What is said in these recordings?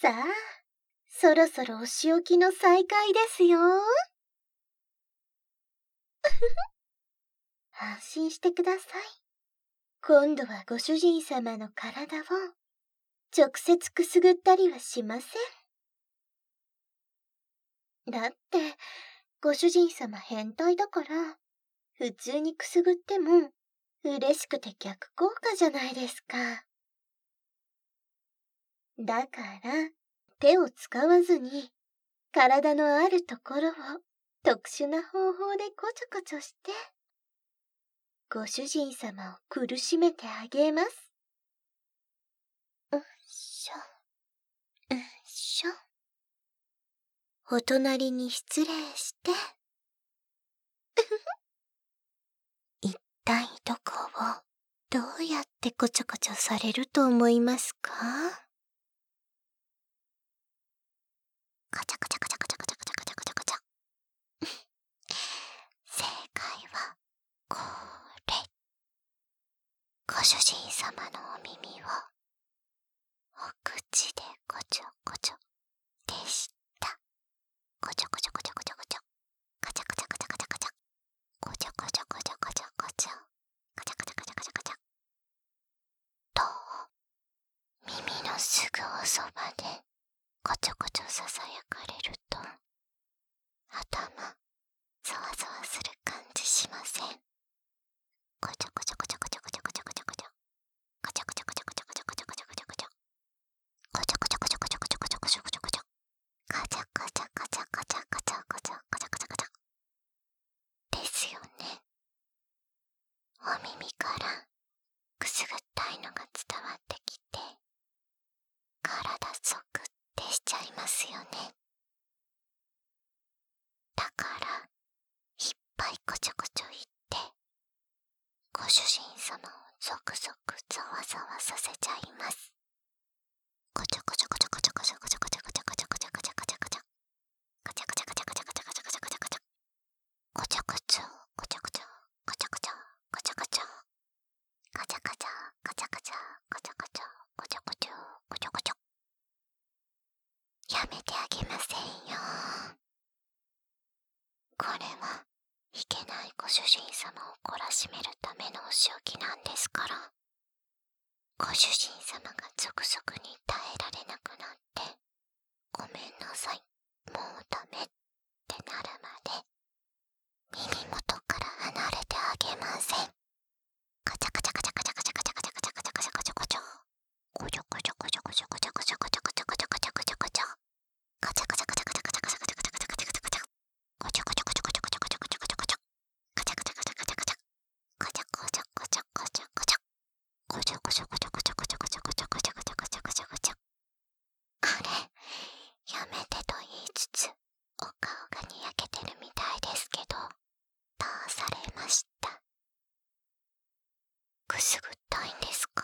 さあ、そろそろお仕置きの再開ですよ。安心してください。今度はご主人様の体を直接くすぐったりはしません。だって、ご主人様変態だから、普通にくすぐっても嬉しくて逆効果じゃないですか。だから、手を使わずに、体のあるところを特殊な方法でこちょこちょして、ご主人様を苦しめてあげます。うっしょ、うっしょ。お隣に失礼して。一体どこをどうやってこちょこちょされると思いますか？カチャカチャカチャカチャカチャカチャカチャカチャカチャ。正解はこれ。ご主人様のお耳をお口でこちょこちょでした。こちょこちょこちょこちょこちょ。カチャカチャカチャカチャカチャ。こちょこちょこちょこちょこちょ。カチャカチャカチャカチャカチャ。どう？耳のすぐおそばでこちょこちょささやかれると頭ざわざわする感じしません？こちょこちょこちょこちょこちょこちょこちょこちょ。こちょこちょこちょこちょこちょこちょこちょこちょこちょ。こちょこちょこちょこちょこちょこちょこちょこちょこちょ。カチャカチャカチャカチャカチャカチャカチャカチャカチャ。ですよね。お耳からくすぐったいのが伝わってきて、体ゾクってしちゃいますよね。だからいっぱいこちょこちょ言って、ご主人様をゾクゾクざわざわさせちゃいます。こちょこちょこちょこちょこちょこちょこちょこちょこちょこちょこちょこちょこちょ。カチャカチャカチャカチャカチャカチャカチャカチャカチャ。こちょこちょこちょこちょこちょこちょこちょこちょ。カチャカチャカチャカチャカチャカチャこちょこちょこちょこちょ。やめてあげませんよ。これはいけないご主人様を懲らしめるためのお仕置きなんですから。ご主人様がゾクゾクに耐えられなくなって、ごめんなさい、もうダメってなるまで耳元から離れてあげません。カチャカチャカチャカチャカチャカチャカチャカチャカチャカチャカチャカチャ。こちょこちょこちょこちょこちょこちょこちょこちょこちょこちょこちょこちょ。カチャカチャカチャカチャカチャカチャカチャカチャカチャカチャカチャカチャ。こちょこちょこちょこちょこちょこちょこちょこちょこちょ。カチャカチャカチャカチャカチャ。カチャコチャコチャコチャコチャ。こちょこちょこちょこちょこちょこちょこちょこちょこちょこちょこちょこちょ。あれ、やめてと言いつつ、お顔がにやけてるみたいですけど、どうされました？くすぐったいんですか？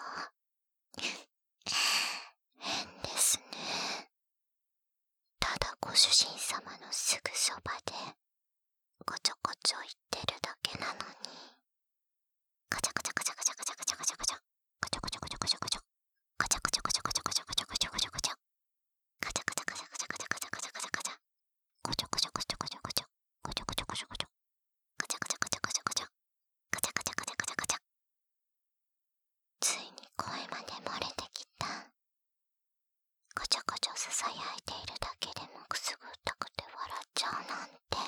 変ですね。ただご主人様のすぐそばでこちょこちょ言ってるだけなのに。カチャカチャカチャカチャカチャカチャカチャカチャ。カチャカチャカチャカチャカチャ。カチャカチャカチャカチャカチャカチャカチャカチャカチャ。カチャカチャカチャカチャカチャカチャカチャカチャカチャ。コチョコチョコチョコチョコチョ。コチョコチョコチョコチョ。カチャカチャカチャカチャカチャ。カチャカチャカチャカチャカチャ。ついに声まで漏れてきた。こちょこちょささやいているだけでもくすぐったくて笑っちゃうなんて。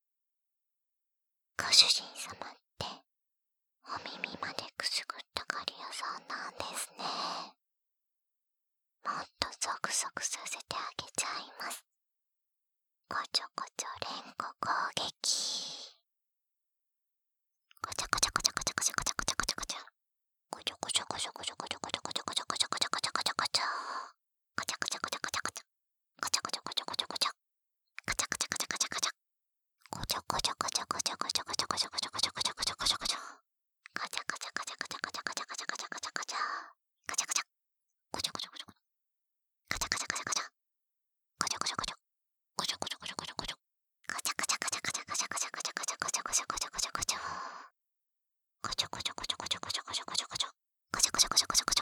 ご主人様ってお耳までくすぐったがり屋さんなんですね。もっとゾクゾクさせてあげちゃいます。こちょこちょ連呼攻撃。こちょこちょこちょこちょこちょこちょこちょこちょこちょ。こちょこちょこちょこちょこちょこちょこちょこちょこちょこちょこちょこちょこちょ。こちょこちょこちょこちょこちょ。こちょこちょこちょこちょこちょ。こちょこちょこちょこちょこちょ。こちょこちょこちょこちょこちょこちょこちょこちょこちょこちょこちょこちょこちょ。カチャカチャカチャカチャカチャカチャカチャカチャカチャカチャ。カチャカチャ。こちょこちょこちょこ。カチャカチャカチャカチャ。こちょこちょこちょ。こちょこちょこちょこちょこちょ。カチャカチャカチャカチャカチャカチャカチャカチャカチャカチャカチャカチャカチャ。こちょこちょこちょこちょこちょこちょこちょこちょ。こちょこちょこちょこちょこちょ。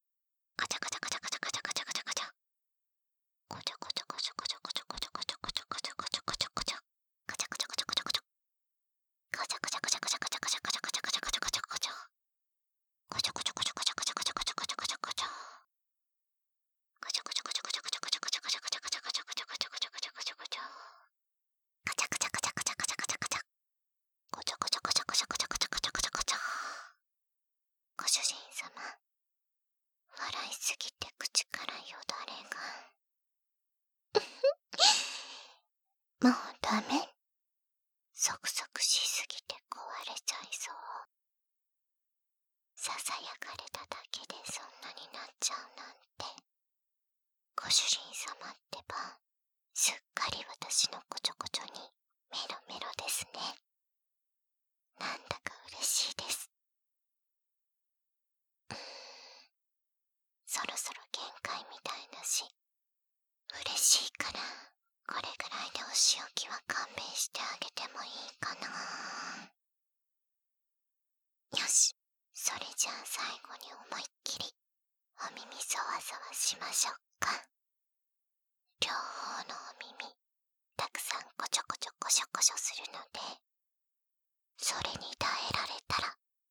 ガチャガチャガチャガチャガチャガチャガチャガチャ。ガチャガチャガチャガチャガチャガチャガチャガチャガチャガチャガチャガチャ。ガチャガチャガチャガチャガチャ。ガチャガチャガチャガチャガチャガチャガチャガチャガチャガチャガチャガチャガチャ。ガチャガチャガチャガチャガチャガチャガチャガチャガチャガチャガチャ。ガチャガチャガチャガチャガチャガチャガチャガチャガチャガチャ。ガチャガチャガチャガチャガチャガチャガチャガチャガチャガチャ。ガチャガチャガチャガチャガチャガチャガチャガチャガチャガチャガチャ。ご主人様、笑いすぎて口からよだれが。もうダメ。ソクソクしすぎて壊れちゃいそう。ささやかれただけでそんなになっちゃうなんて。ご主人様ってば、すっかり私のこちょこちょにメロメロですね。なんだか嬉しいです。そろそろ限界みたいだし、嬉しいからこれぐらいでお仕置きは勘弁してあげてもいいかな。よし、それじゃあ最後に思いっきりお耳そわそわしましょうか。両方のお耳たくさんこちょこちょこしょこしょするので、それに耐えられたら